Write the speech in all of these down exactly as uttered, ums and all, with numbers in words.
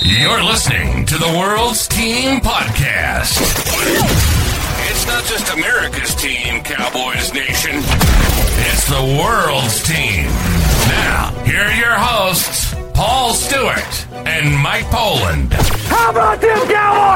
You're listening to the World's Team Podcast. It's not just America's team, Cowboys Nation. It's the world's team. Now, here are your hosts, Paul Stewart and Mike Poland. How about them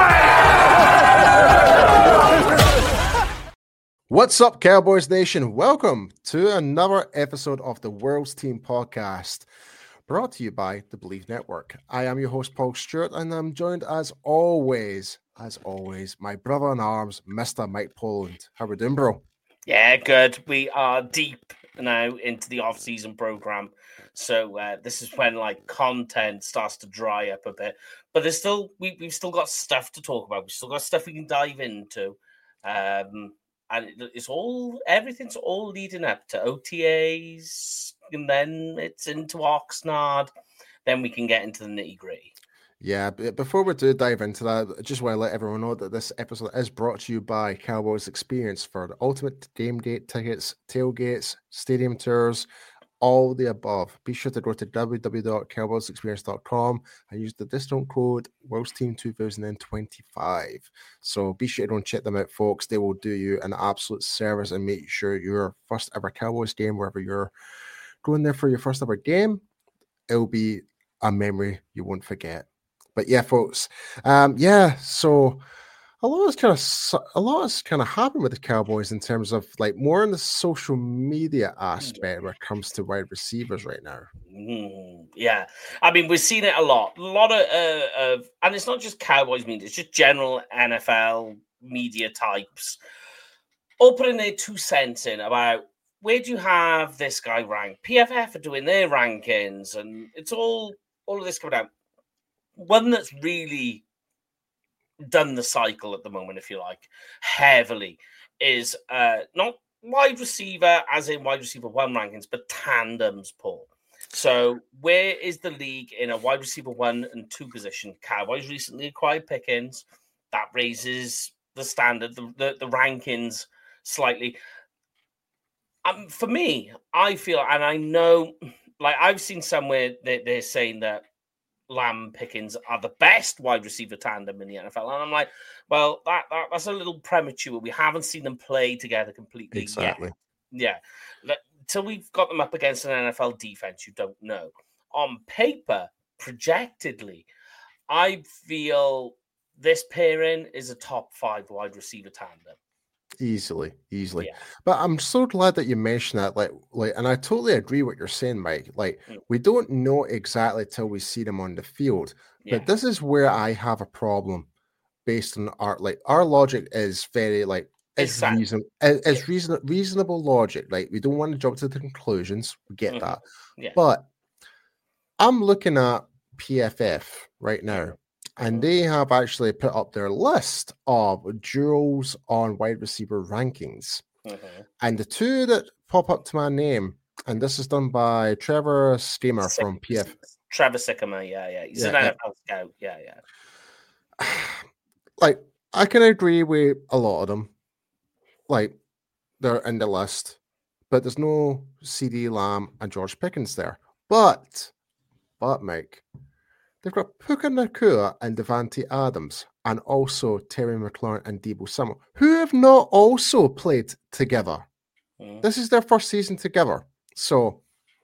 Cowboys? What's up, Cowboys Nation? Welcome to another episode of the World's Team Podcast, brought to you by the Believe Network. I am your host, Paul Stewart, and I'm joined as always, as always, my brother in arms, Mister Mike Poland. How we doing, bro? Yeah, good. We are deep now into the off-season program, so uh, this is when like content starts to dry up a bit. But there's still we we've still got stuff to talk about. We've still got stuff we can dive into, um, and it's all everything's all leading up to O T As. And then it's into Oxnard. Then we can get into the nitty gritty. Yeah, but before we do dive into that, I just want to let everyone know that this episode is brought to you by Cowboys Experience for the ultimate game day tickets, tailgates, stadium tours, all the above. Be sure to go to w w w dot cowboys experience dot com and use the discount code World's Team twenty twenty-five. So be sure to go and check them out, folks. They will do you an absolute service and make sure your first ever Cowboys game, wherever you're going there for your first ever game, it'll be a memory you won't forget. But yeah, folks, um, yeah. So a lot is kind of a lot has kind of happened with the Cowboys in terms of like more in the social media aspect when it comes to wide receivers right now. Mm, yeah, I mean we've seen it a lot, a lot of, uh, of, and it's not just Cowboys media; it's just general N F L media types all putting their two cents in about, where do you have this guy ranked? P F F are doing their rankings, and it's all all of this coming out. One that's really done the cycle at the moment, if you like, heavily, is uh, not wide receiver, as in wide receiver one rankings, but tandems, Paul. So where is the league in a wide receiver one and two position? Cowboys recently acquired Pickens. That raises the standard, the, the, the rankings slightly. Um, for me, I feel, and I know, like I've seen somewhere that they're saying that Lamb Pickens are the best wide receiver tandem in the N F L, and I'm like, well, that, that that's a little premature. We haven't seen them play together completely Exactly. yet. Yeah, until we've got them up against an N F L defense, you don't know. On paper, projectedly, I feel this pairing is a top five wide receiver tandem. Easily, easily. Yeah. But I'm so glad that you mentioned that. Like, like, and I totally agree what you're saying, Mike. Like, Mm. we don't know exactly till we see them on the field. Yeah. But this is where I have a problem based on our like our logic is very like It's it's sad. reason it's it's reason reasonable logic. Like, we don't want to jump to the conclusions. We get Mhm. that. Yeah. But I'm looking at P F F right now. And they have actually put up their list of duels on wide receiver rankings. Mhm. And the two that pop up to my name, and this is done by Trevor Schemer Sick- from P F F. Trevor Sycamore, yeah, yeah. He's Yeah, an yeah. N F L scout, yeah, yeah. Like, I can agree with a lot of them. Like, they're in the list, but there's no CeeDee Lamb and George Pickens there. But, but, Mike, they've got Puka Nacua and Devante Adams, and also Terry McLaurin and Deebo Samuel, who have not also played together. Mhm. This is their first season together. So,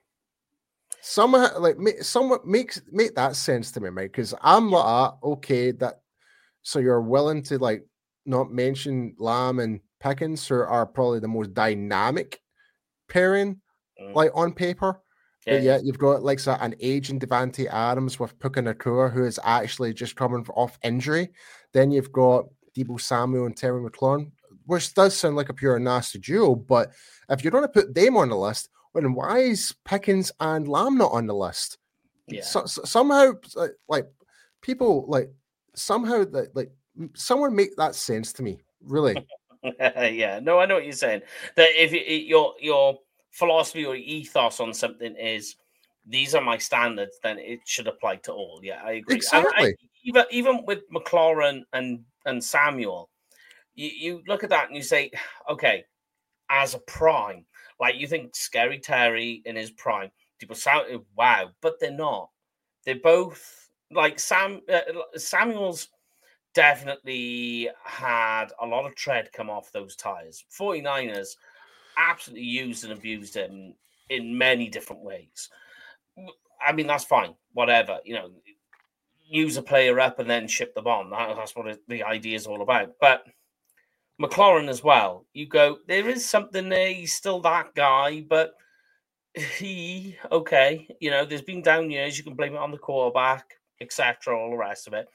somehow, like, make, somewhat makes make that sense to me, Mike, because I'm like, ah, okay, that. So you're willing to like not mention Lamb and Pickens, who are probably the most dynamic pairing, Mhm. like on paper. Yeah, But yet you've got like so, an aging Devante Adams with Puka Nacua, who is actually just coming off injury. Then you've got Deebo Samuel and Terry McLaurin, which does sound like a pure nasty duo. But if you're going to put them on the list, well, then why is Pickens and Lamb not on the list? yeah. So, so- somehow, like, like people, like somehow, like, like someone make that sense to me. Really, Yeah, no, I know what you're saying. That if it, it- your your philosophy or ethos on something is these are my standards, then it should apply to all. Yeah, I agree. And I- Exactly. even even with McLaurin and and Samuel, you, you look at that and you say, okay, as a prime, like you think Scary Terry in his prime, people sound wow, but they're not. They're both like Sam uh, Samuels definitely had a lot of tread come off those tires. 49ers absolutely used and abused him in many different ways. I mean, that's fine, whatever, you know, use a player up and then ship them on. That, that's what it, the idea is all about. But McLaurin as well, you go, there is something there. He's still that guy, but he, okay, you know, there's been down years. You can blame it on the quarterback, et cetera, all the rest of it.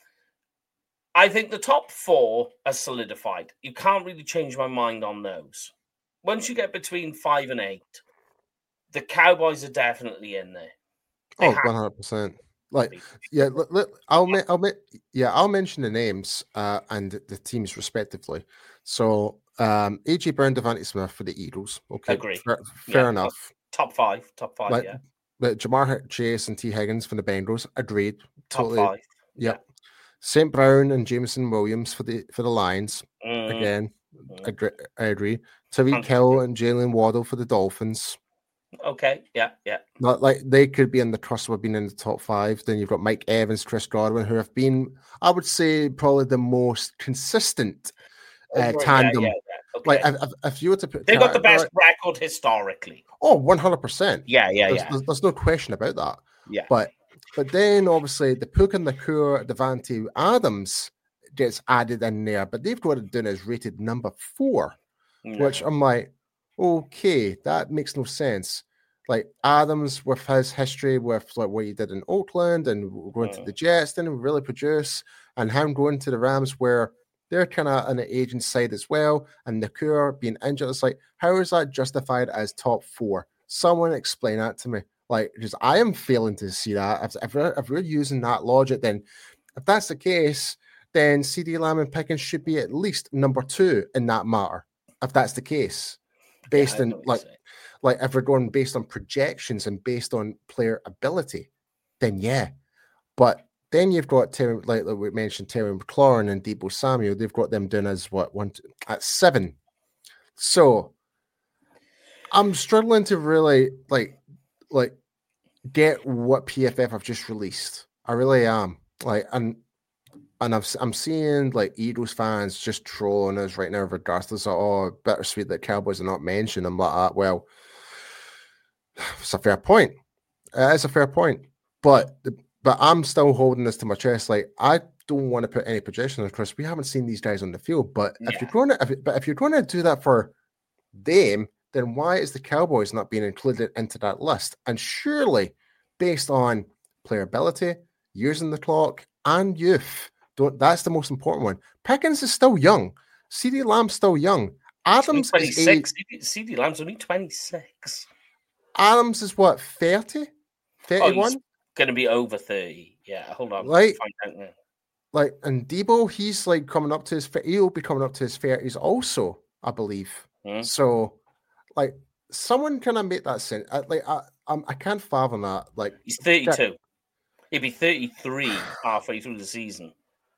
I think the top four are solidified. You can't really change my mind on those. Once you get between five and eight, the Cowboys are definitely in there. They oh, one hundred percent. Like, yeah, look, look, I'll, I'll, yeah, I'll mention the names uh, and the teams respectively. So, um, A J Brown, Devontae Smith for the Eagles. Okay, agree. Fair, fair yeah, enough. Top five, top five. Like, yeah. But Jamar Chase and T Higgins for the Bengals. Agreed. Top Totally. five. Yep. Yeah. Saint Brown and Jameson Williams for the for the Lions. Mm. Again, mm. I, agree, I agree. Tyreek Hill and Jalen Waddle for the Dolphins. Okay, yeah, yeah. Not like they could be in the cusp of being in the top five. Then you've got Mike Evans, Chris Godwin, who have been, I would say, probably the most consistent uh, oh, tandem. Yeah, yeah, yeah. Okay. Like, if, if you were to put, they got the best right, record historically. Oh, one hundred percent. Yeah, yeah, there's, yeah. There's, there's no question about that. Yeah, but but then obviously the Puka and the Core, Davante Adams gets added in there, but they've got it down as rated number four, no. which I'm like, okay, that makes no sense. Like Adams with his history with like what he did in Oakland and going mm. to the Jets, didn't really produce, and him going to the Rams where they're kind of on the agent side as well, and the Core being injured. It's like, how is that justified as top four? Someone explain that to me. Like, because I am failing to see that. If, if, we're, if we're using that logic, then if that's the case, then CeeDee Lamb and Pickens should be at least number two in that matter. If that's the case, based yeah, on like, like if we're going based on projections and based on player ability, then yeah. But then you've got Terry, like, like we mentioned, Terry McLaurin and Deebo Samuel. They've got them down as what one two, at seven. So I'm struggling to really like. like get what P F F have just released. I really am. Like, and and I've, I'm seeing like Eagles fans just trolling us right now regardless of, oh, bittersweet that Cowboys are not mentioned. I'm like, ah, well, it's a fair point. Uh, it's a fair point. But but I'm still holding this to my chest. Like, I don't want to put any projections across. We haven't seen these guys on the field. But yeah. if you're going to, if, but if you're going to do that for them, then why is the Cowboys not being included into that list? And surely, based on player ability, using the clock, and youth, don't, that's the most important one. Pickens is still young. CeeDee Lamb's still young. Adams twenty-six. Is CeeDee Lamb's only twenty-six. Adams is what, thirty? thirty-one? Oh, he's going to be over thirty. Yeah, hold on. Like, like, and Deebo, he's like coming up to his, he'll be coming up to his thirties also, I believe. Hmm. So, like, someone kind of make that sense. I, like, I, I'm, I can't fathom that. Like, he's thirty-two. That... He'd be thirty-three halfway through the season.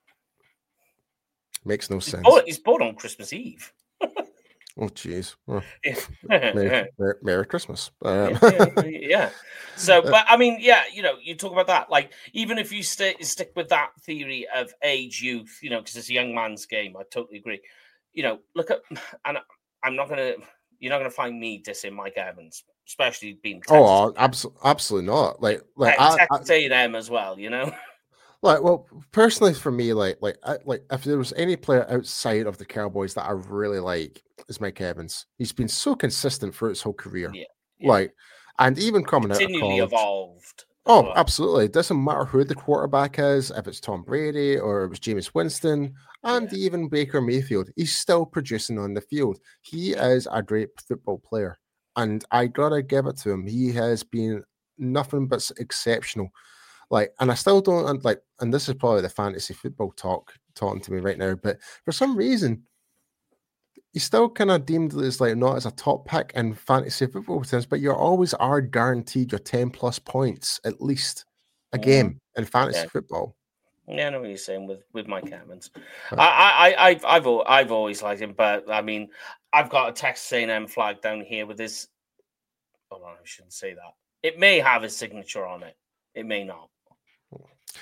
Makes no he's sense. Born, he's born on Christmas Eve. Oh, jeez. Oh. Merry, Merry, Merry Christmas. Um. yeah, yeah. So, but I mean, yeah, you know, you talk about that. Like, even if you st- stick with that theory of age, youth, you know, because it's a young man's game, I totally agree. You know, look at, and I'm not going to. You're not going to find me dissing Mike Evans, especially being Texas. Oh, absolutely, absolutely not. Like, like Texas A and M as well, you know. Like, well, personally for me, like, like, I, like, if there was any player outside of the Cowboys that I really like, is Mike Evans. He's been so consistent for his whole career. Yeah, yeah. Like, and even coming Continually out of college, evolved. Oh, well. Absolutely. It doesn't matter who the quarterback is, if it's Tom Brady or it was Jameis Winston and yeah. even Baker Mayfield. He's still producing on the field. He is a great football player. And I got to give it to him. He has been nothing but exceptional. Like, and I still don't, like, and this is probably the fantasy football talk talking to me right now, but for some reason, he's still kind of deemed as like not as a top pick in fantasy football terms, but you always are guaranteed your ten plus points at least a game mm. in fantasy yeah. football. Yeah, I know what you're saying with, with Mike Evans. Right. I, I, I've, I've, I've always liked him, but I mean, I've got a Texas A and M flag down here with his. Oh, I shouldn't say that. It may have his signature on it. It may not.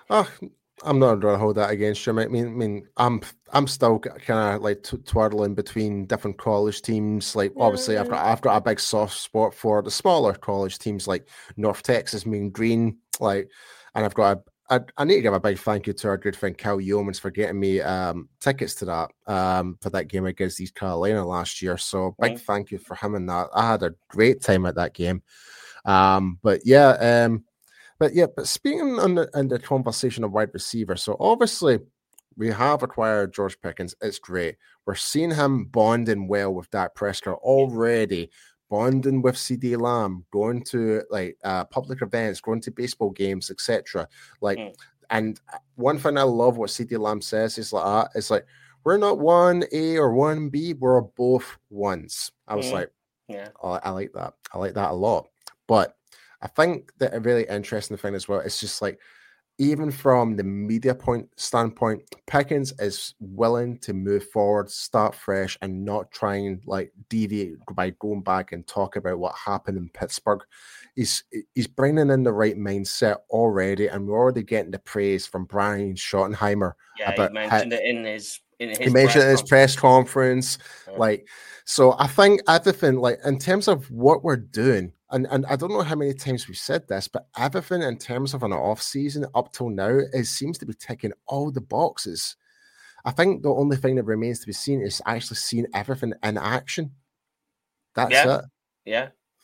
Oh, I'm not going to hold that against you. I mean, I mean, I'm I'm still kind of like t- twirling between different college teams. Like, obviously, I've got I've got a big soft spot for the smaller college teams like North Texas, Mean Green. Like, and I've got a I, I need to give a big thank you to our good friend Cal Yeomans for getting me um, tickets to that um, for that game against East Carolina last year. So big mm. thank you for him and that. I had a great time at that game. Um, but yeah, um, but yeah, but speaking on the, in the conversation of wide receiver, so obviously we have acquired George Pickens. It's great. We're seeing him bonding well with Dak Prescott already. Bonding with C D Lamb, going to like uh, public events, going to baseball games, et cetera. Like, mm. and one thing I love what C D Lamb says is like, uh, it's like we're not one A or one B, we're both ones. I was mm. like, yeah, oh, I like that. I like that a lot. But I think that a really interesting thing as well is just like, even from the media point standpoint, Pickens is willing to move forward, start fresh, and not try and like deviate by going back and talk about what happened in Pittsburgh. He's he's bringing in the right mindset already, and we're already getting the praise from Brian Schottenheimer. Yeah, about he mentioned how, it in his in his he mentioned it in his press conference. Yeah. Like, so I think everything, like in terms of what we're doing. And and I don't know how many times we've said this, but everything in terms of an off season up till now is seems to be ticking all the boxes. I think the only thing that remains to be seen is actually seeing everything in action. That's yeah. it. Yeah.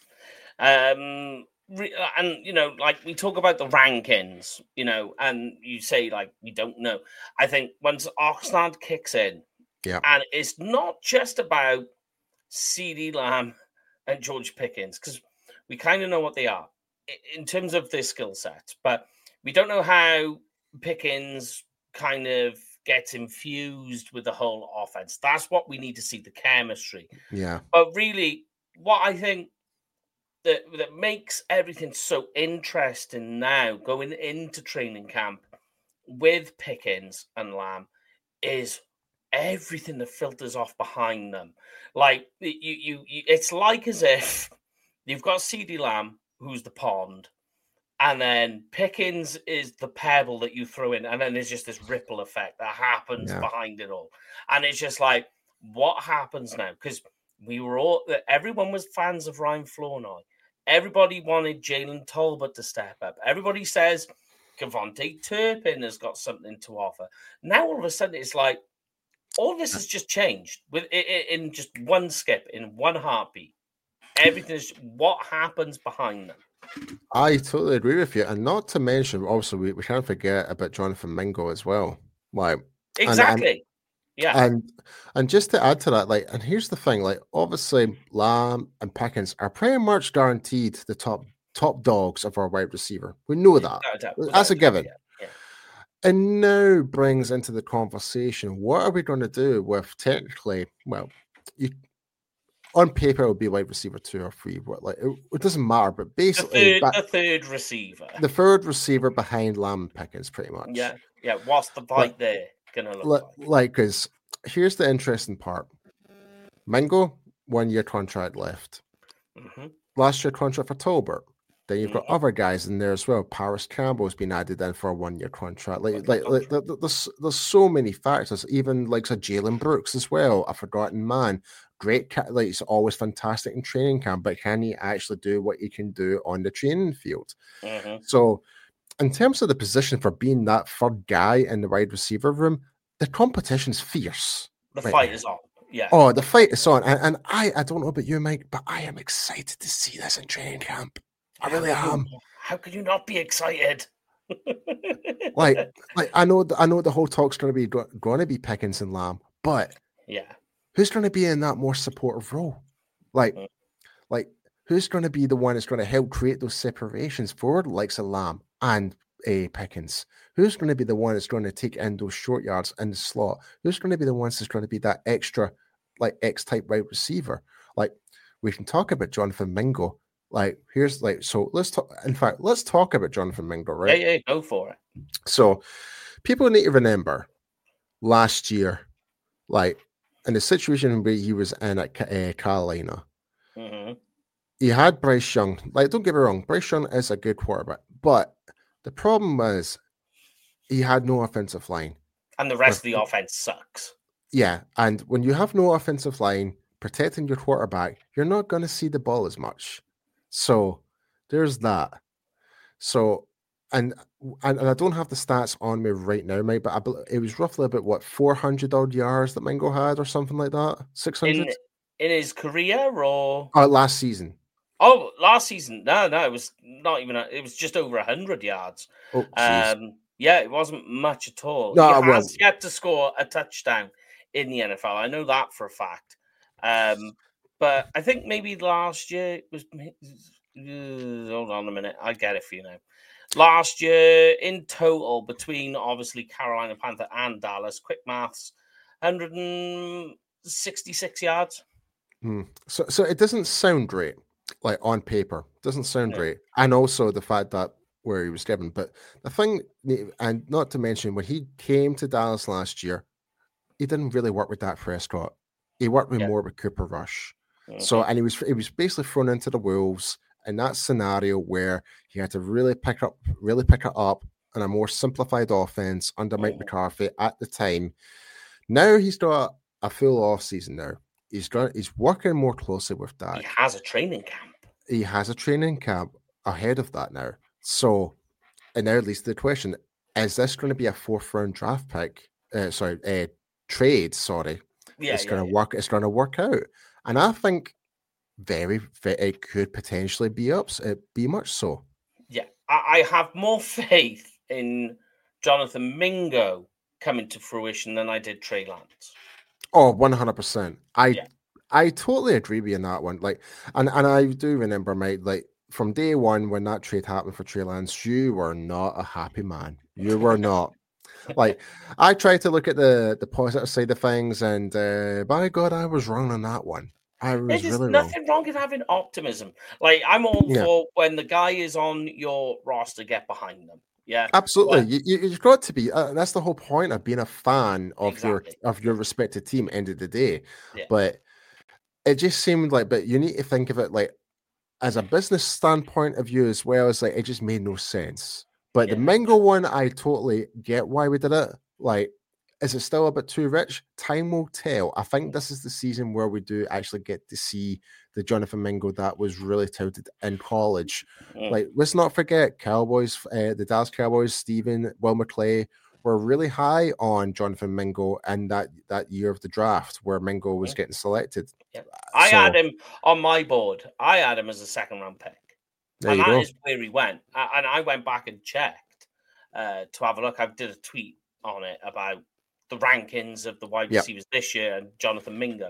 Um. And you know, like we talk about the rankings, you know, and you say like we don't know. I think once Oxnard kicks in, yeah, and it's not just about C D Lamb and George Pickens because we kind of know what they are in terms of their skill set, but we don't know how Pickens kind of gets infused with the whole offense. That's what we need to see, the chemistry. Yeah. But really, what I think that, that makes everything so interesting now going into training camp with Pickens and Lamb is everything that filters off behind them. Like, you, you, you it's like as if you've got C D Lamb, who's the pond, and then Pickens is the pebble that you throw in, and then there's just this ripple effect that happens yeah. behind it all. And it's just like, what happens now? Because we were all, everyone was fans of Ryan Flournoy. Everybody wanted Jalen Tolbert to step up. Everybody says Kevontae Turpin has got something to offer. Now all of a sudden it's like, all this has just changed with in just one skip, in one heartbeat. Everything's what happens behind them. I totally agree with you, and not to mention, also we, we can't forget about Jonathan Mingo as well. Like exactly, and, and, yeah, and and just to add to that, like, and here's the thing, like, obviously Lamb and Pickens are pretty much guaranteed the top top dogs of our wide receiver. We know that without, that's a given. Yeah, yeah. And now brings into the conversation, what are we going to do with technically, well, you. On paper, it would be wide receiver two or three, but like it, it doesn't matter. But basically, the third, the third receiver, the third receiver behind Lamb and Pickens, pretty much. Yeah, yeah. What's the fight like, there gonna look like? Like, because like, here's the interesting part: Mingo, one year contract left. Mm-hmm. Last year contract for Tolbert. Then you've got mm-hmm. other guys in there as well. Paris Campbell's been added in for a one year contract. Like, like, like, like there's there's so many factors. Even like so Jalen Brooks as well, a forgotten man. Great, like it's always fantastic in training camp, but can he actually do what he can do on the training field? Mm-hmm. So, in terms of the position for being that third guy in the wide receiver room, the competition's fierce. The right fight now. is on. Yeah. Oh, the fight is on, and, and I, I don't know about you, Mike, but I am excited to see this in training camp. I really how am. You, how could you not be excited? like, like I know, I know the whole talk's going to be going to be Pickens and Lamb, but yeah. Who's going to be in that more supportive role? Like, mm. like who's going to be the one that's going to help create those separations forward, like a Lamb and a Pickens? Who's going to be the one that's going to take in those short yards in the slot? Who's going to be the ones that's going to be that extra, like X-type wide receiver? Like, we can talk about Jonathan Mingo. Like, here's like, so let's talk. In fact, let's talk about Jonathan Mingo, right? Yeah, yeah, go for it. So, people need to remember last year, like. In the situation where he was in at uh, Carolina, mm-hmm. he had Bryce Young. Like, don't get me wrong, Bryce Young is a good quarterback, but the problem was he had no offensive line. And the rest of the offense sucks. Yeah, and when you have no offensive line protecting your quarterback, you're not going to see the ball as much. So there's that. So, and, and and I don't have the stats on me right now, mate, but I, it was roughly about, what, four hundred odd yards that Mingo had or something like that? six hundred? In, in his career or? Oh, last season. Oh, last season. No, no, it was not even, a, it was just over one hundred yards. Oh, um, yeah, it wasn't much at all. No, he well, has yet to score a touchdown in the N F L. I know that for a fact. Um, but I think maybe last year it was. Uh, hold on a minute, I get it for you now. Last year in total, between obviously Carolina Panther and Dallas, quick maths, one hundred sixty-six yards. Hmm. So, so it doesn't sound great, like on paper. It doesn't sound No. great, and also the fact that where he was given. But the thing, and not to mention when he came to Dallas last year, he didn't really work with Dak Prescott. He worked with Yeah. more with Cooper Rush. Mhm. So, and he was he was basically thrown into the wolves in that scenario where he had to really pick up, really pick it up in a more simplified offense under Mike Mhm. McCarthy at the time. Now he's got a full off season. Now he's done, he's working more closely with Dak. He has a training camp. He has a training camp ahead of that now. So, and now leads to the question: is this going to be a fourth round draft pick? Uh, sorry, uh, trade. Sorry, Yeah, it's yeah, going to yeah. work. It's going to work out, and I think very, very it could potentially be ups. It be much so. Yeah, I, I have more faith in Jonathan Mingo coming to fruition than I did Trey Lance. Oh, one hundred percent. I Yeah. I totally agree with you in that one. Like, and and I do remember, mate, like from day one when that trade happened for Trey Lance, you were not a happy man. You were not. Like, I tried to look at the the positive side of things, and uh, by God, I was wrong on that one. I was There's really wrong. nothing wrong with having optimism. Like, I'm all Yeah. for when the guy is on your roster, get behind them. Yeah, Absolutely, But- you, you, you've got to be. Uh, that's the whole point of being a fan of Exactly. your of your respective team. End of the day, Yeah. but it just seemed like. But you need to think of it like as a business standpoint of view as well. As like it just made no sense. But the Yeah. Mingo one, I totally get why we did it. Like, is it still a bit too rich? Time will tell. I think this is the season where we do actually get to see the Jonathan Mingo that was really touted in college. Mm. Like, let's not forget Cowboys, uh, the Dallas Cowboys, Stephen, Will McClay were really high on Jonathan Mingo in that, that year of the draft where Mingo was Mhm. getting selected. Yeah. I So, had him on my board. I had him as a second round pick. there and you that go. is where he went. A- And I went back and checked uh, to have a look. I did a tweet on it about the rankings of the wide Yep. receivers this year and Jonathan Mingo.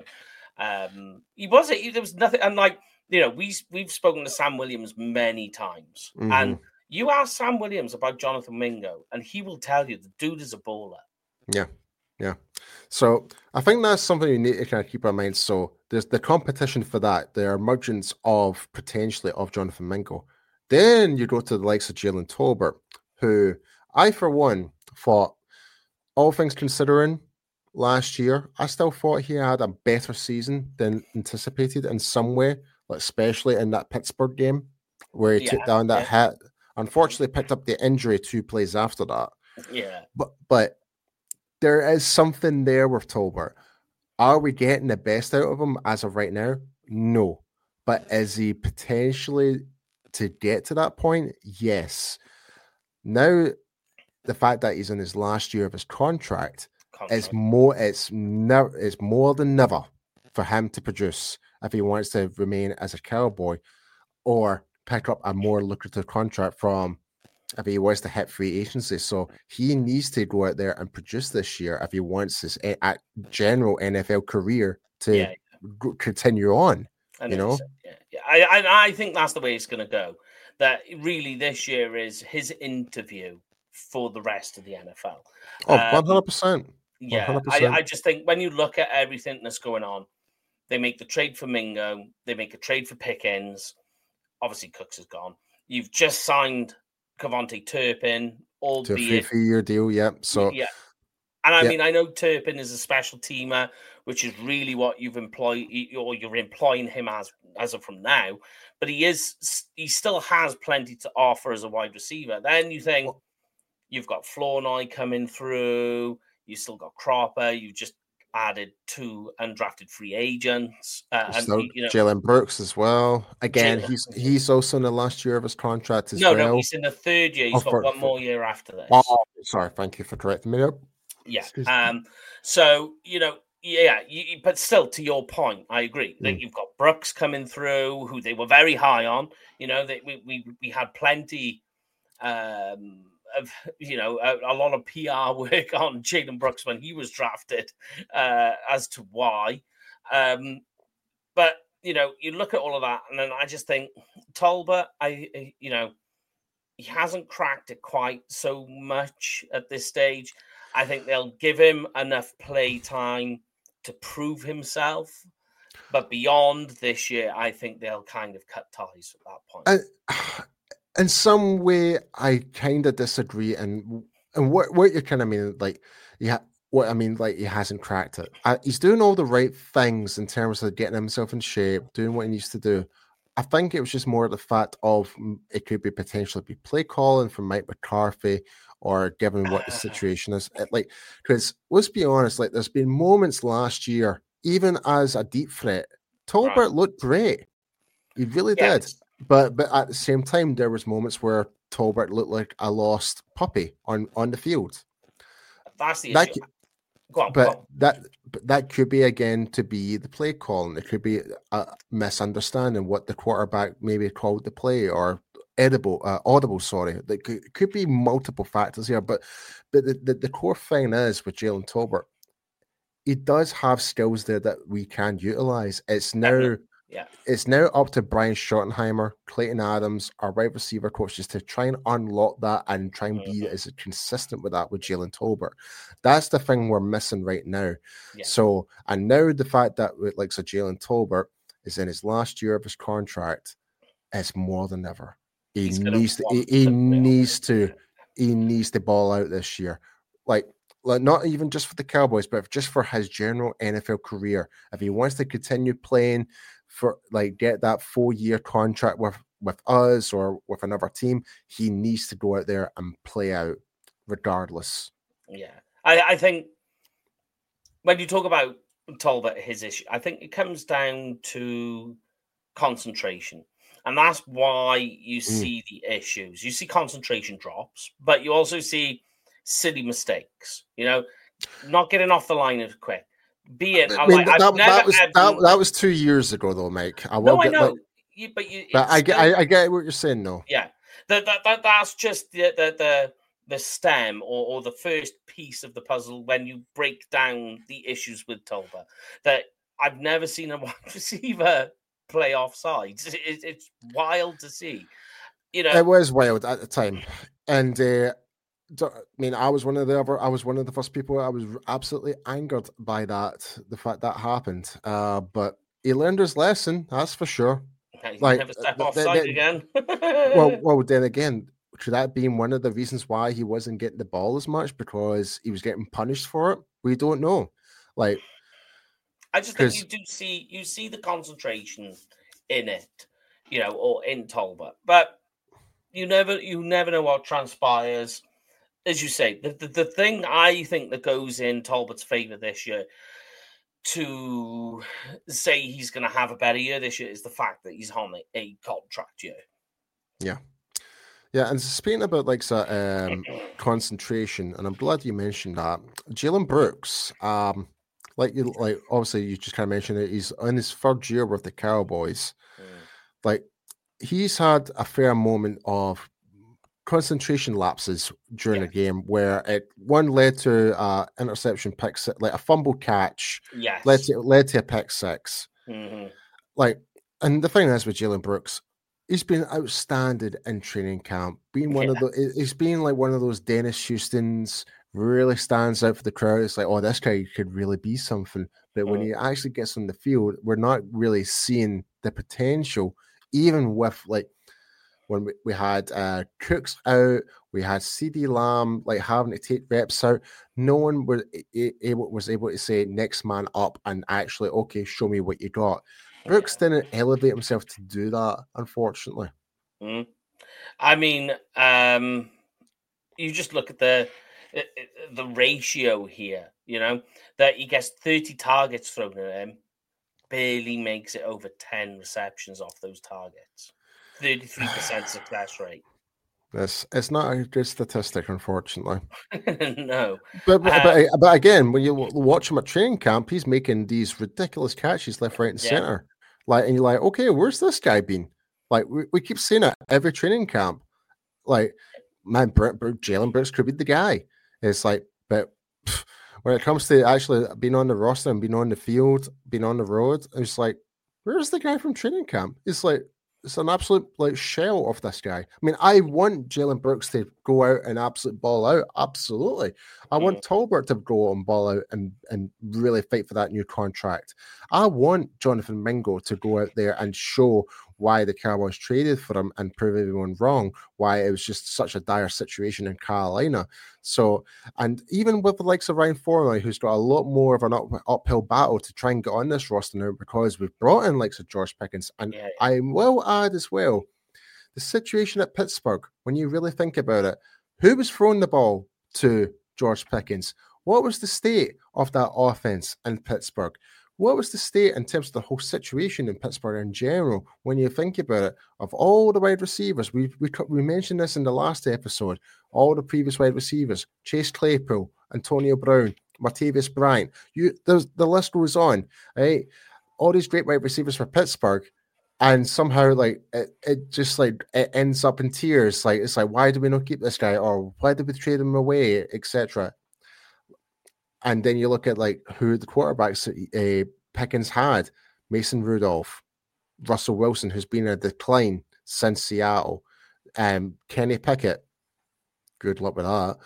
Um, he wasn't. He, there was nothing. And like you know, we we've spoken to Sam Williams many times, Mhm. and you ask Sam Williams about Jonathan Mingo, and he will tell you the dude is a baller. Yeah. Yeah. So I think that's something you need to kind of keep in mind. So there's the competition for that. There are emergence of potentially of Jonathan Mingo. Then you go to the likes of Jalen Tolbert, who I, for one, thought, all things considering, last year, I still thought he had a better season than anticipated in some way, like especially in that Pittsburgh game where he Yeah, took down that yeah. hit. Unfortunately, picked up the injury two plays after that. Yeah, But but there is something there with Tolbert. Are we getting the best out of him as of right now? No. But is he potentially to get to that point? Yes. Now, the fact that he's in his last year of his contract, it's contract. more it's never it's more than never for him to produce if he wants to remain as a Cowboy or pick up a more lucrative contract from if he wants to hit free agency. So he needs to go out there and produce this year if he wants his a, a general N F L career to Yeah. g- continue on. I you know, know? so, yeah, yeah. I, I I think that's the way it's going to go. That really this year is his interview for the rest of the N F L. Oh, Um, one hundred percent. Yeah, I, one hundred percent. I just think when you look at everything that's going on, they make the trade for Mingo, they make a trade for Pickens. Obviously, Cooks is gone. You've just signed Cavante Turpin, To a albeit three-year deal, yeah. So yeah. And I yeah. mean, I know Turpin is a special teamer, which is really what you've employed, or you're employing him as as of from now. But he is, he still has plenty to offer as a wide receiver. Then you think, You've got Flournoy coming through. You still got Cropper. You just added two undrafted free agents. Uh, and So you know, Jalen Brooks as well. Again, Jalen- he's he's also in the last year of his contract as no, well. no, he's in the third year. He's Oh, got for- one for- more year after this. Oh, sorry. Thank you for correcting me. Yep. Yeah. Excuse me. Um. So you know, yeah. You, but still, to your point, I agree. That Mm. you've got Brooks coming through, who they were very high on. You know, that we we we had plenty. Um. Of, you know, a, a lot of P R work on Jalen Brooks when he was drafted, uh, as to why. Um, but you know, you look at all of that, and then I just think Tolbert, I, I you know, he hasn't cracked it quite so much at this stage. I think they'll give him enough play time to prove himself, but beyond this year, I think they'll kind of cut ties at that point. Uh, in some way, I kind of disagree. And and what what you kind of mean, like, yeah, what I mean, like, he hasn't cracked it. I, he's doing all the right things in terms of getting himself in shape, doing what he needs to do. I think it was just more the fact of it could be potentially be play calling from Mike McCarthy, or given what the situation is. It, like, because let's be honest, like, there's been moments last year, even as a deep threat, Tolbert Right. looked great. He really Yeah. did. But but at the same time, there was moments where Tolbert looked like a lost puppy on, on the field. That's the That issue. could- Go on, But go on. that but that could be again to be the play calling. It could be a misunderstanding what the quarterback maybe called the play, or edible uh, audible. Sorry, there could, could be multiple factors here. But but the, the, the core thing is with Jalen Tolbert, he does have skills there that we can utilize. It's now. Definitely. Yeah. It's now up to Brian Schottenheimer, Clayton Adams, our wide receiver coaches, to try and unlock that and try and be Mhm. as consistent with that with Jalen Tolbert. That's the thing we're missing right now. Yeah. So, and now the fact that with, like, so Jalen Tolbert is in his last year of his contract, it's more than ever. He He's gonna needs to. He, want he to win. needs to. He needs to ball out this year. Like. Like, not even just for the Cowboys, but just for his general N F L career. If he wants to continue playing for, like, get that four-year contract with, with us or with another team, he needs to go out there and play out regardless. Yeah. I, I think when you talk about Tolbert, his issue, I think it comes down to concentration. And that's why you see the issues. You see concentration drops, but you also see silly mistakes, you know, not getting off the line as quick. Be it, I mean, like, that, I've never that was had- that, that was two years ago, though, Mike. I will no, I get, know, like, you, but you, but it's I get, still- I, I get what you're saying, though. yeah, that, that, that that's just the the the, the stem or, or the first piece of the puzzle when you break down the issues with Tolbert. That I've never seen a wide receiver play offsides. It, it's wild to see, you know. It was wild at the time, and uh, I mean, I was one of the other. I was one of the first people. I was absolutely angered by that, the fact that happened. Uh, but he learned his lesson, that's for sure. You like, never step th- th- offside th- again. Well, well, then again, could that been one of the reasons why he wasn't getting the ball as much, because he was getting punished for it? We don't know. Like, I just think 'cause- you do see you see the concentration in it, you know, or in Tolbert, but you never you never know what transpires. As you say, the, the, the thing I think that goes in Tolbert's favor this year to say he's going to have a better year this year is the fact that he's on a, a contract year. yeah. Yeah, and speaking about, like, so, um, concentration, and I'm glad you mentioned that. Jalen Brooks, um, like you, like obviously you just kind of mentioned it. He's in his third year with the Cowboys. Mm. Like, he's had a fair moment of concentration lapses during Yeah. the game where it one led to uh interception pick si- like a fumble catch Yes. led to led to a pick six. Mhm. Like, and the thing is with Jalen Brooks, he's been outstanding in training camp. Being one of the, he- he's been like one of those Dennis Houston's, really stands out for the crowd. It's like, oh, this guy could really be something. But when Mm. he actually gets on the field, we're not really seeing the potential, even with, like, when we, we had uh, Cooks out, we had CeeDee Lamb like having to take reps out. No one was a- able was able to say next man up and actually, okay, show me what you got. Brooks didn't elevate himself to do that, unfortunately. Mm. I mean, um, you just look at the the ratio here, you know, that he gets thirty targets thrown at him, barely makes it over ten receptions off those targets. thirty-three percent success rate. It's, it's not a good statistic, unfortunately. No. But but, Uh, but but again, when you watch him at training camp, he's making these ridiculous catches left, right, and Yeah. center. Like, and you're like, okay, where's this guy been? Like, we, we keep saying it every training camp. Like, man, Brent, Jalen Brooks could be the guy. It's like, but pff, when it comes to actually being on the roster and being on the field, being on the road, it's like, where's the guy from training camp? It's like, it's an absolute like shell of this guy. I mean, I want Jalen Brooks to go out and absolutely ball out. Absolutely. I want Tolbert to go out and ball out and, and really fight for that new contract. I want Jonathan Mingo to go out there and show why the Cowboys traded for him and prove everyone wrong, why it was just such a dire situation in Carolina. So, and even with the likes of Ryan Fournette, who's got a lot more of an up, uphill battle to try and get on this roster now because we've brought in likes of George Pickens. And Yeah. I will add as well, the situation at Pittsburgh, when you really think about it, who was throwing the ball to George Pickens? What was the state of that offense in Pittsburgh? What was the state in terms of the whole situation in Pittsburgh in general? When you think about it, of all the wide receivers, we we we mentioned this in the last episode. All the previous wide receivers: Chase Claypool, Antonio Brown, Martavis Bryant. You, there's the list goes on. Right, all these great wide receivers for Pittsburgh, and somehow like it, it just like it ends up in tears. Like it's like, why do we not keep this guy, or why did we trade him away, et cetera. And then you look at like who the quarterbacks uh, Pickens had: Mason Rudolph, Russell Wilson, who's been in a decline since Seattle, um, Kenny Pickett. Good luck with that.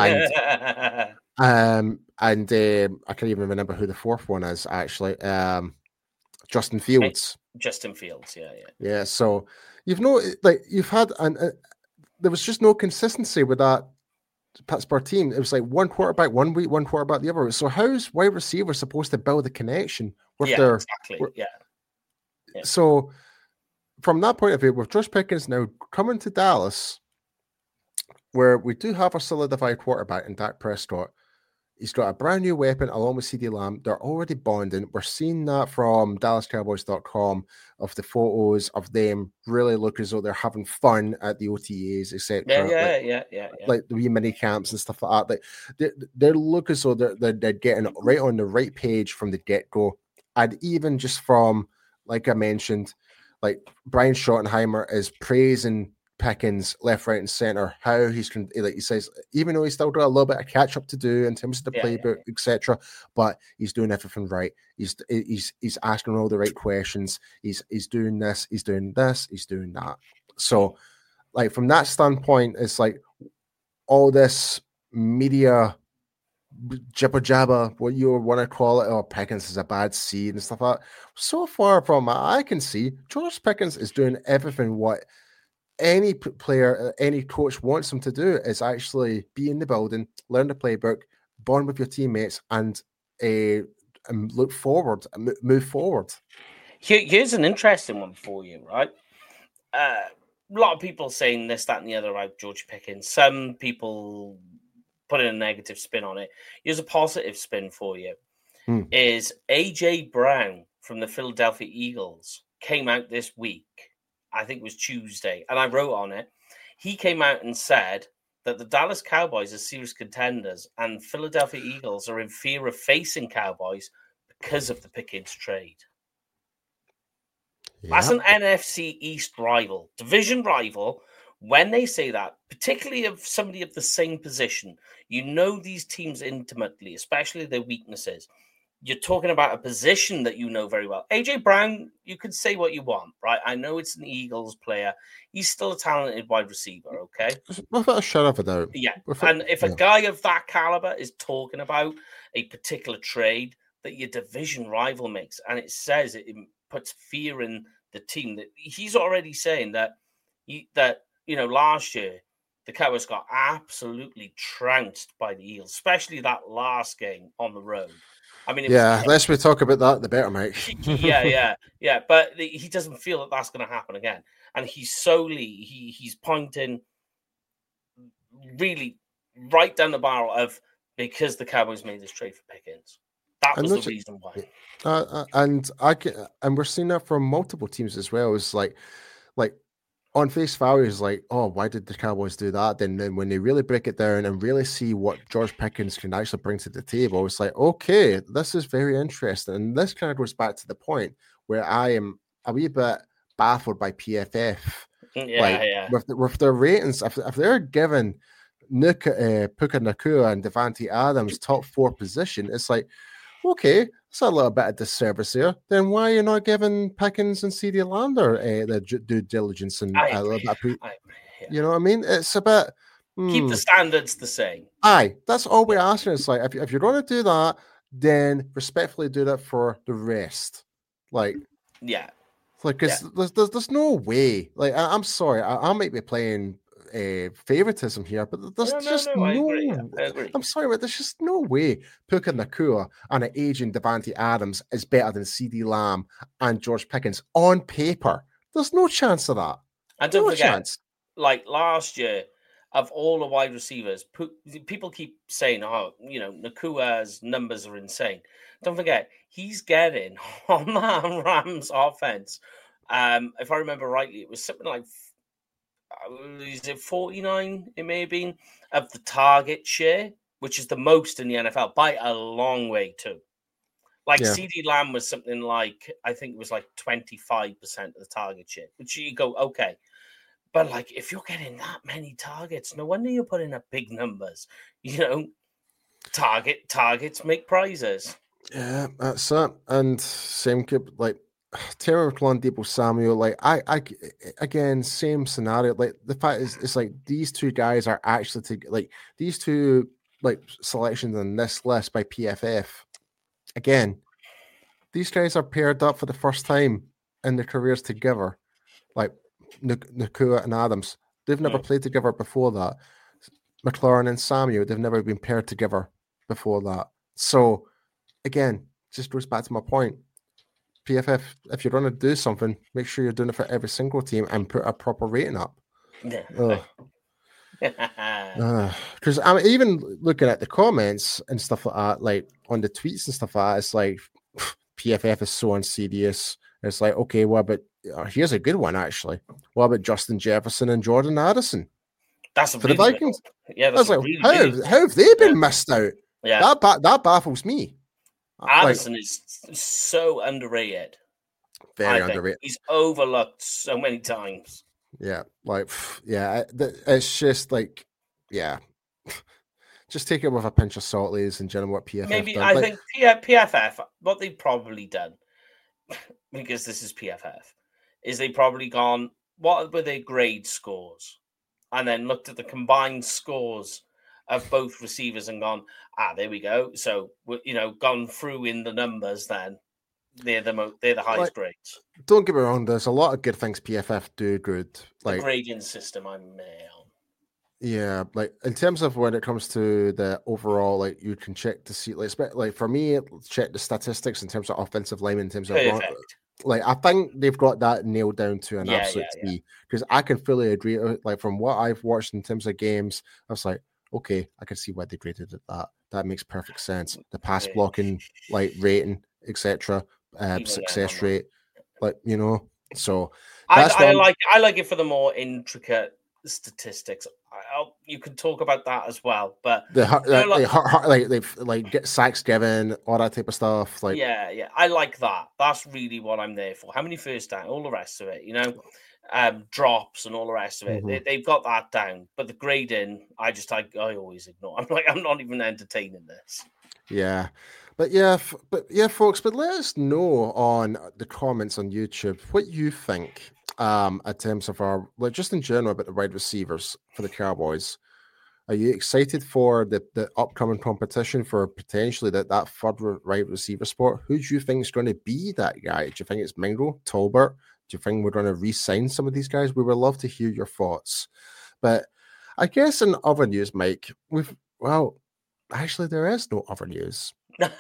And um, and um, I can't even remember who the fourth one is actually. Um, Justin Fields. Justin Fields, yeah, yeah, yeah. So you've no like you've had, and uh, there was just no consistency with that Pittsburgh team. It was like one quarterback one week, one quarterback the other. So how's wide receiver supposed to build a connection with yeah, their exactly, with, yeah. yeah. So from that point of view, with Josh Pickens now coming to Dallas, where we do have a solidified quarterback in Dak Prescott, he's got a brand new weapon along with CeeDee Lamb. They're already bonding. We're seeing that from Dallas Cowboys dot com of the photos of them really look as though they're having fun at the O T As, et cetera. Yeah, yeah, like, yeah, yeah, yeah. Like the wee mini camps and stuff like that. Like they, they look as though they're, they're, they're getting right on the right page from the get-go. And even just from, like I mentioned, like Brian Schottenheimer is praising Pickens left, right, and center. How he's like he says, even though he's still got a little bit of catch up to do in terms of the Yeah, playbook, yeah, et cetera. But he's doing everything right. He's he's he's asking all the right questions. He's he's doing this. He's doing this. He's doing that. So, like from that standpoint, it's like all this media jibber jabber, what you want to call it, or Pickens is a bad seed and stuff like that. So far from what I can see, George Pickens is doing everything what any player, any coach wants him to do, is actually be in the building, learn the playbook, bond with your teammates, and uh, and look forward, and move forward. Here, here's an interesting one for you, right? Uh, a lot of people saying this, that, and the other about George Pickens. Some people putting a negative spin on it. Here's a positive spin for you. Hmm. Is A J Brown from the Philadelphia Eagles came out this week. I think it was Tuesday, and I wrote on it. He came out and said that the Dallas Cowboys are serious contenders and Philadelphia Eagles are in fear of facing Cowboys because of the Pickens trade. Yeah. That's an N F C East rival, division rival. When they say that, particularly of somebody of the same position, you know these teams intimately, especially their weaknesses. You're talking about a position that you know very well. A J Brown, you can say what you want, right? I know it's an Eagles player. He's still a talented wide receiver, okay? Without a shadow of a doubt. Yeah. Without, and if yeah. a guy of that caliber is talking about a particular trade that your division rival makes, and it says it, it puts fear in the team, that he's already saying that, he, that you know, last year, the Cowboys got absolutely trounced by the Eagles, especially that last game on the road. I mean, it yeah, was, less we talk about that, the better, mate. yeah, yeah, yeah. But he doesn't feel that that's going to happen again. And he's solely, he he's pointing really right down the barrel of because the Cowboys made this trade for Pickens. That was the reason why. Uh, and I can, and we're seeing that from multiple teams as well. It's like, like on face value, is like, oh, why did the Cowboys do that? Then, then when they really break it down and really see what George Pickens can actually bring to the table, it's like, okay, this is very interesting. And this kind of goes back to the point where I am a wee bit baffled by P F F. Yeah, like, yeah. With, the, with their ratings, if, if they're given Nuka, uh, Puka Nacua and Devontae Adams top four position, it's like, okay, it's a little bit of disservice here. Then why are you not giving Pickens and CeeDee Lander uh, the due diligence and I a little bit? Of, I, yeah. You know what I mean? It's a bit. Hmm. Keep the standards the same. Aye, that's all we're asking. It's like if, if you're going to do that, then respectfully do that for the rest. Like, yeah, like because yeah. there's, there's there's no way. Like I, I'm sorry, I, I might be playing uh, favoritism here, but there's no, no, just no. no. I agree. I agree. I'm sorry, but there's just no way Puka Nacua and an aging Devontae Adams is better than CeeDee Lamb and George Pickens on paper. There's no chance of that. And don't no forget, chance. like last year, of all the wide receivers, people keep saying, "Oh, you know, Nakua's numbers are insane." Don't forget, he's getting on that Rams offense. Um, if I remember rightly, it was something like. Is it forty-nine? It may have been of the target share, which is the most in the N F L by a long way too. Like yeah. CeeDee Lamb was something like I think it was like twenty-five percent of the target share, which you go okay, but like if you're getting that many targets, no wonder you're putting up big numbers. You know, target targets make prizes. Yeah, that's it. And same like. Terry McLaurin, Deebo Samuel, like I, I, again, same scenario. Like the fact is, it's like these two guys are actually to like these two like selections on this list by P F F. Again, these guys are paired up for the first time in their careers together. Like Nacua and Adams, they've never mm. played together before that. McLaurin and Samuel, they've never been paired together before that. So, again, just goes back to my point. P F F, if you're going to do something, make sure you're doing it for every single team and put a proper rating up. Because uh, I'm even looking at the comments and stuff like that, like on the tweets and stuff like that, it's like P F F is so insidious. It's like, okay, well, but uh, here's a good one actually. What about Justin Jefferson and Jordan Addison? That's a for really the Vikings. Yeah, that's I was like, really, how, really how have they been yeah. missed out? Yeah, that ba- that baffles me. Addison like, is so underrated. Very underrated. He's overlooked so many times. Yeah, like, yeah, it's just like, yeah. Just take it with a pinch of salt, ladies and gentlemen, what P F F Maybe, done. I like, think P F F, what they've probably done, because this is P F F, is they probably gone, what were their grade scores? And then looked at the combined scores of both receivers and gone, ah, there we go. So, you know, gone through in the numbers then. They're the mo- they're the highest like, grades. Don't get me wrong, there's a lot of good things P F F do good. Like the grading system I'm on. Yeah, like in terms of when it comes to the overall, like you can check to see, like, like for me, check the statistics in terms of offensive line, in terms of run, like I think they've got that nailed down to an yeah, absolute yeah, T. Because yeah. I can fully agree. Like from what I've watched in terms of games, I was like, okay, I can see why they graded it that. That makes perfect sense. The pass yeah. blocking, like rating, et cetera, uh, success rate, like you know. So that's I, I like I like it for the more intricate statistics. I'll, you can talk about that as well, but the you know, like, like, like they've like get sacks given, all that type of stuff. Like yeah, yeah, I like that. That's really what I'm there for. How many first down, all the rest of it, you know. Um, drops and all the rest of it. Mm-hmm. They, they've got that down, but the grading, I just I, I always ignore. I'm like, I'm not even entertaining this. Yeah, but yeah, f- but yeah, folks. But let us know on the comments on YouTube what you think um, in terms of our, like, just in general about the wide receivers for the Cowboys. Are you excited for the, the upcoming competition for potentially that that third wide receiver spot? Who do you think is going to be that guy? Do you think it's Mingo, Tolbert? Do you think we're going to re-sign some of these guys? We would love to hear your thoughts. But I guess in other news, Mike, we've, well, actually, there is no other news. Really.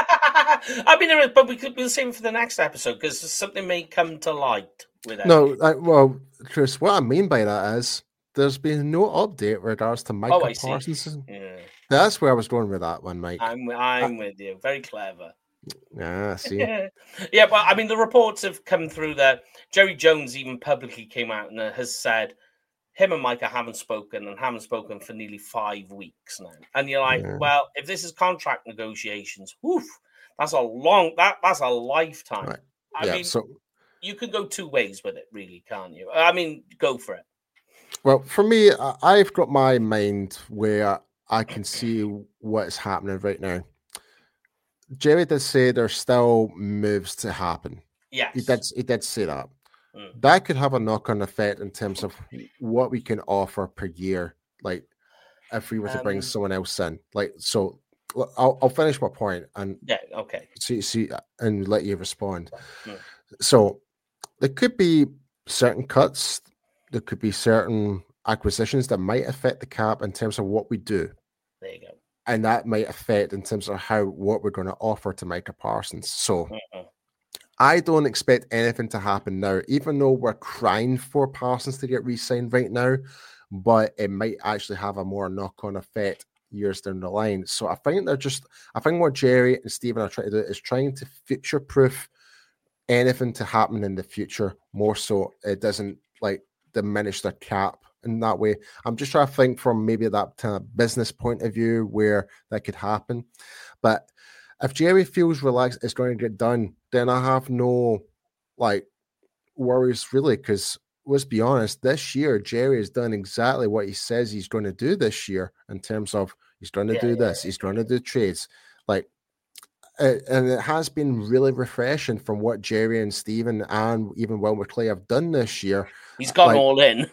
I mean, there is, but we could we'll save it for the next episode because something may come to light with it. No, I, well, Chris, what I mean by that is there's been no update in regards to Micah Oh, I see. Parsons. Yeah. That's where I was going with that one, Mike. I'm I'm with you. Very clever. Yeah, see. Yeah, but I mean, the reports have come through that Jerry Jones even publicly came out and has said him and Micah haven't spoken and haven't spoken for nearly five weeks now. And you're like, Yeah. well, if this is contract negotiations, woof, that's a long that that's a lifetime. Right. I yeah, mean, so you could go two ways with it, really, can't you? I mean, go for it. well, for me, I- I've got my mind where I can see what is happening right now. Jerry did say there's still moves to happen. Yes. He did, he did say that. Mm. That could have a knock-on effect in terms of what we can offer per year. Like, if we were to bring Um, someone else in. Like, so l- I'll, I'll finish my point and Yeah, okay. see, see, and let you respond. Mm. So there could be certain cuts. There could be certain acquisitions that might affect the cap in terms of what we do. There you go. And that might affect in terms of how what we're going to offer to Micah Parsons. So Mm-mm. I don't expect anything to happen now, even though we're crying for Parsons to get re-signed right now, but it might actually have a more knock-on effect years down the line. So I think they're just, I think what Jerry and Stephen are trying to do is trying to future-proof anything to happen in the future, more so it doesn't like diminish their cap in that way. I'm just trying to think from maybe that kind of business point of view where that could happen. But if Jerry feels relaxed, it's going to get done, then I have no like worries really, because let's be honest, this year Jerry has done exactly what he says he's going to do this year in terms of he's going to Yeah, do yeah, this, he's going to do trades. Like, uh, and it has been really refreshing from what Jerry and Stephen and even Will McClay have done this year. He's gone Like, all in.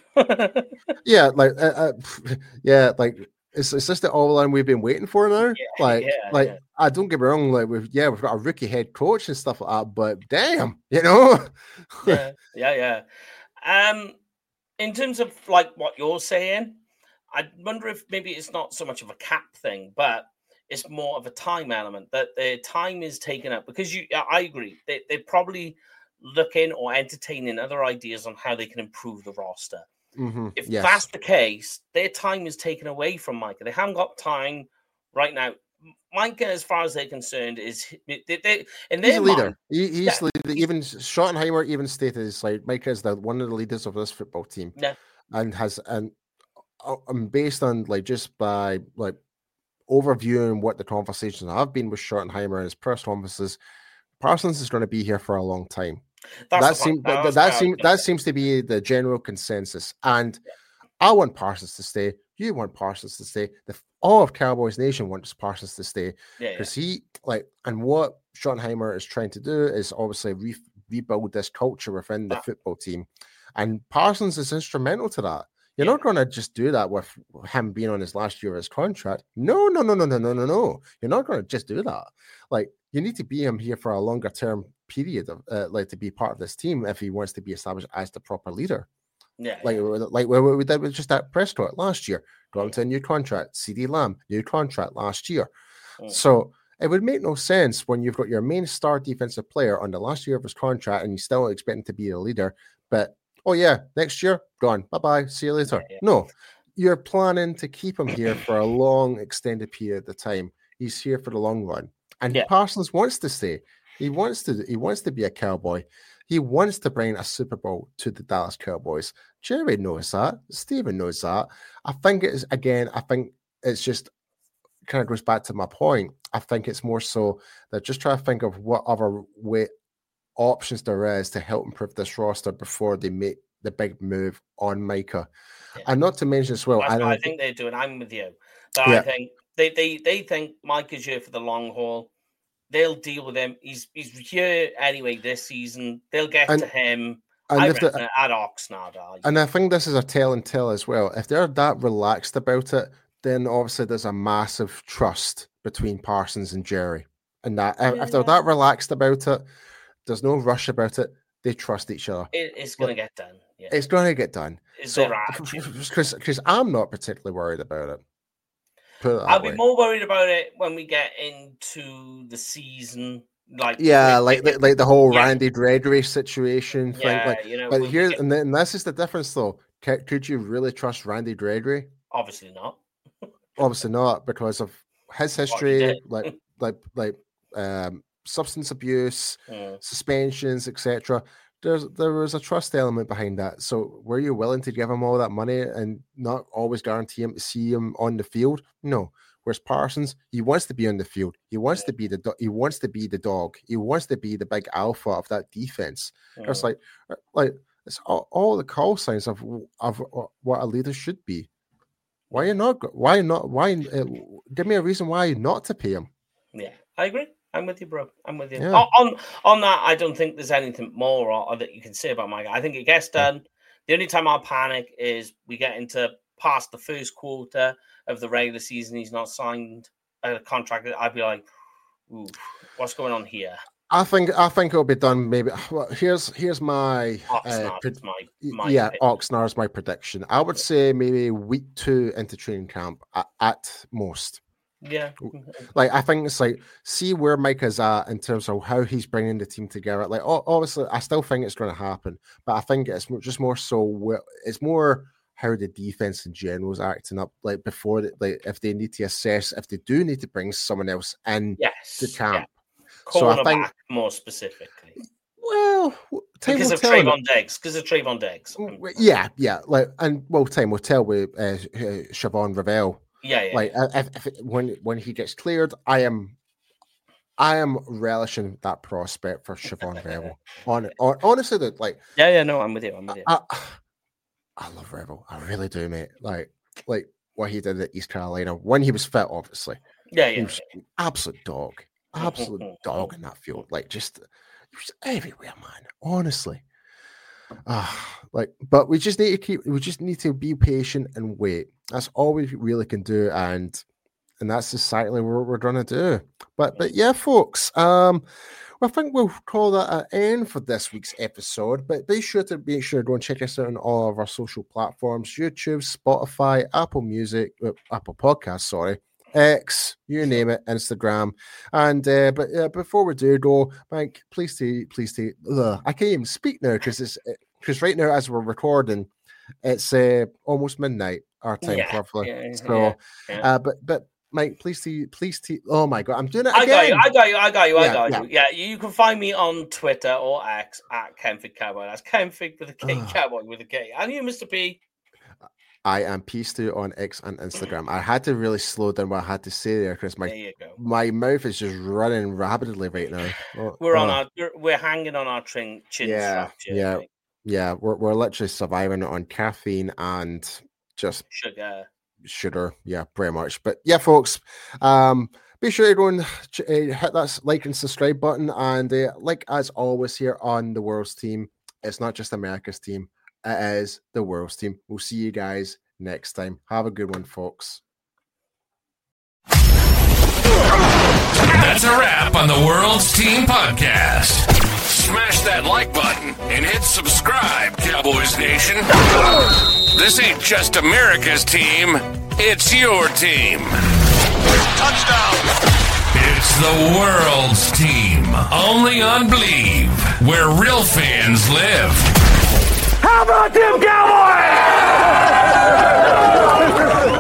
yeah, like, uh, uh, yeah, like it's it's just the all line we've been waiting for now. Yeah, like, yeah, like yeah. I don't get me wrong, like we've yeah we've got a rookie head coach and stuff like that, but damn, you know. yeah, yeah, yeah. Um, in terms of like what you're saying, I wonder if maybe it's not so much of a cap thing, but it's more of a time element that their time is taken up because you. I agree. They they're probably looking or entertaining other ideas on how they can improve the roster. Mm-hmm. If Yes. that's the case, their time is taken away from Micah. They haven't got time right now. Micah, as far as they're concerned, is they, they, in He's their a leader. mind, He, he's yeah, leader. Even Schottenheimer even stated it's like Micah is the one of the leaders of this football team, yeah, and has and um, based on like just by like overviewing what the conversations have been with Schottenheimer and his press conferences, Parsons is going to be here for a long time. that's that the seems point. that, That's that what I was seems gonna that say. seems to be the general consensus, and I want Parsons to stay. You want Parsons to stay. The all of Cowboys Nation wants Parsons to stay Yeah, yeah. because he like and what Schottenheimer is trying to do is obviously re- rebuild this culture within the Ah. football team, and Parsons is instrumental to that. You're Yeah. not going to just do that with him being on his last year of his contract. No, no, no, no, no, no, no, no. You're not going to just do that. Like, you need to be him here for a longer term period of uh, like to be part of this team if he wants to be established as the proper leader. Yeah, Like, yeah. like what we did with just that Prescott last year, got him to a new contract. CeeDee Lamb, new contract last year. Mm. So it would make no sense when you've got your main star defensive player on the last year of his contract and you still expect him to be a leader, but oh yeah, next year, gone. Bye-bye. See you later. Yeah, yeah. No, you're planning to keep him here for a long, extended period of time. He's here for the long run. And Yeah. Parsons wants to stay. He wants to, he wants to be a Cowboy. He wants to bring a Super Bowl to the Dallas Cowboys. Jerry knows that. Steven knows that. I think it's again, I think it's just kind of goes back to my point. I think it's more so that just try to think of what other way options there is to help improve this roster before they make the big move on Micah. Yeah. And not to mention as well, That's I, what I don't- think they're doing. I'm with you. But Yeah. I think they, they, they think Mike is here for the long haul. They'll deal with him. He's he's here anyway this season. They'll get And- to him. and I if the- reckon at Oxnard. I- and I think this is a tell and tell as well. If they're that relaxed about it, then obviously there's a massive trust between Parsons and Jerry. And that if- if they're Yeah. that relaxed about it, there's no rush about it. They trust each other. It, it's going to get done. Yeah. It's going to get done. Is So, their attitude. because I'm not particularly worried about it. Put it that I'll way. be more worried about it when we get into the season. Like Yeah, with- like like, like the whole Yeah. Randy Gregory situation thing. yeah, Like, you know. but when we here get- and, then, and this is the difference though. c- could you really trust Randy Gregory? Obviously not. Obviously not, because of his history, did. like like like um, substance abuse, Mm. suspensions, et cetera. There's there was a trust element behind that. So were you willing to give him all that money and not always guarantee him to see him on the field? No. Whereas Parsons, he wants to be on the field. He wants to be the do- he wants to be the dog. He wants to be the big alpha of that defense. Mm. It's like like it's all, all the call signs of of what a leader should be. Why you not? Why not? Why? Uh, give me a reason why not to pay him. Yeah, I agree. I'm with you, bro. I'm with you. Yeah. On on that, I don't think there's anything more or, or that you can say about my guy. I think it gets done. The only time I'll panic is we get into past the first quarter of the regular season. He's not signed a contract. I'd be like, ooh, what's going on here? I think I think it'll be done. Maybe. Well, here's here's my, Oxnard, uh, pred- my, my yeah opinion. Oxnard's my prediction. I would say maybe week two into training camp at, at most. Yeah. Like I think it's like see where Mike is at in terms of how he's bringing the team together. Like o- obviously, I still think it's going to happen, but I think it's mo- just more so. Where, it's more how the defense in general is acting up. Like before, that, like if they need to assess if they do need to bring someone else in Yes. to camp. Yeah. So I Cornerback, think more specifically. well, time Because will of tell. Trayvon Diggs. Because of Trayvon Diggs. Mm, Yeah, yeah. Like and well, time will tell with uh, uh, Siobhan Ravel. Yeah, yeah. Like yeah. if, if it, when when he gets cleared, I am, I am relishing that prospect for Siobhan Revel. On, on honestly, that like yeah, yeah. No, I'm with you. I'm with you. I, I love Revel. I really do, mate. Like like what he did at East Carolina when he was fit, obviously. yeah, He yeah. was an absolute dog, absolute dog in that field. Like just, he was everywhere, man. Honestly. Ah, like, but we just need to keep. We just need to be patient and wait. That's all we really can do, and and that's exactly what we're gonna do. But but yeah, folks. Um, well, I think we'll call that an end for this week's episode. But be sure to make sure to go and check us out on all of our social platforms: YouTube, Spotify, Apple Music, uh, Apple Podcasts. Sorry. X, you name it, Instagram, and uh, but uh, before we do go, Mike, please to please to ugh, I can't even speak now because it's because right now as we're recording, it's uh, almost midnight our time, Yeah, roughly. yeah, so, yeah, yeah. Uh, but but Mike, please to please to oh my god, I'm doing it I got again. you. I got you. I got you. I Yeah, got yeah. you. Yeah, you can find me on Twitter or X at Kenfig Cowboy. That's Kenfig with a K, Ugh. Cowboy with a K. And you, Mister P. I am Peace to on X and Instagram. I had to really slow down what I had to say there because There my you go. my mouth is just running rapidly right now. Oh, We're on oh. our. We're, we're hanging on our chin, chin Yeah, structure. yeah. mate. Yeah, we're we're literally surviving on caffeine and just Sugar. sugar. Yeah, pretty much. But yeah, folks, um, be sure to go and ch- uh, hit that like and subscribe button. And uh, like as always here on the World's Team, it's not just America's team; it is the World's Team. We'll see you guys next time. Have a good one, folks. That's a wrap on the World's Team Podcast. Smash that like button and hit subscribe, Cowboys Nation. This ain't just America's team, it's your team. Touchdown! It's the World's Team, only on Believe, where real fans live. How about them Cowboys?